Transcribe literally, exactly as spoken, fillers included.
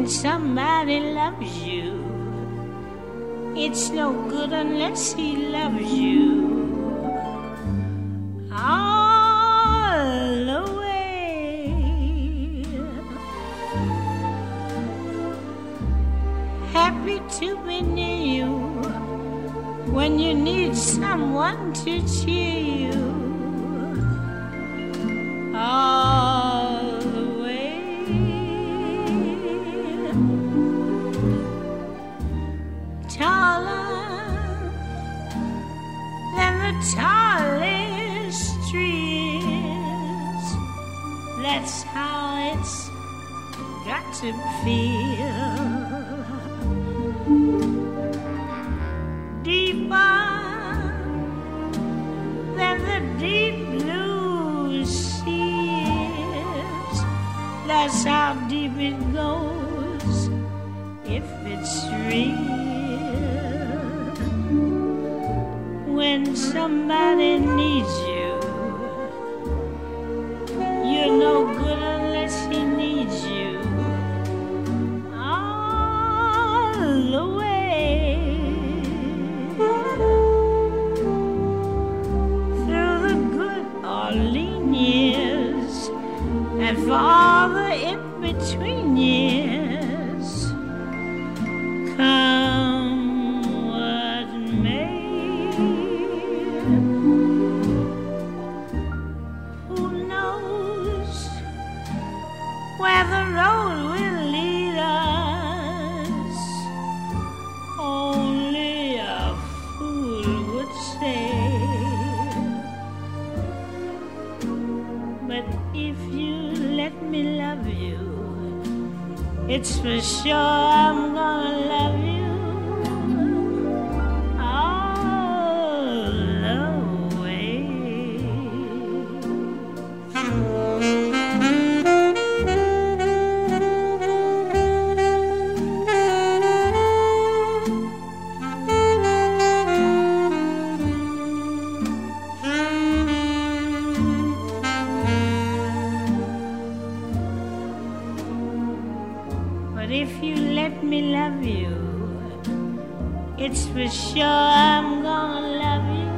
when somebody loves you. It's no good unless he loves you all the way. Happy to be near you when you need someone to cheer you all the way. Taller than the tallest trees, that's how it's got to feel. Deeper than the deep blue seas, that's how deep it goes if it's real. When somebody needs you, you're no good unless he needs you all the way. Through the good or lean years, and for all the in-between years, come what may. Who knows where the road will lead us? Only a fool would say. But if you let me love you, it's for sure I'm gonna love you all the way. But if you let me love you, it's for sure I'm gonna love you